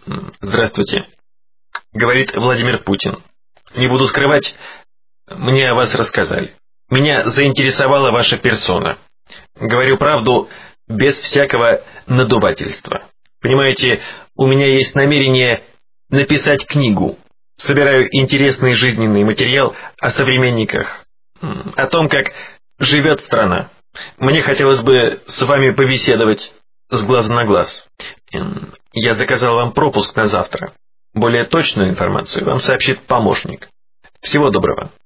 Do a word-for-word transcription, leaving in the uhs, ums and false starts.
Здравствуйте. Говорит Владимир Путин. Не буду скрывать, мне о вас рассказали. Меня заинтересовала ваша персона. Говорю правду без всякого надувательства. Понимаете, у меня есть намерение написать книгу. Собираю интересный жизненный материал о современниках, о том, как живет страна. Мне хотелось бы с вами побеседовать с глазу на глаз. Я заказал вам пропуск на завтра. Более точную информацию вам сообщит помощник. Всего доброго.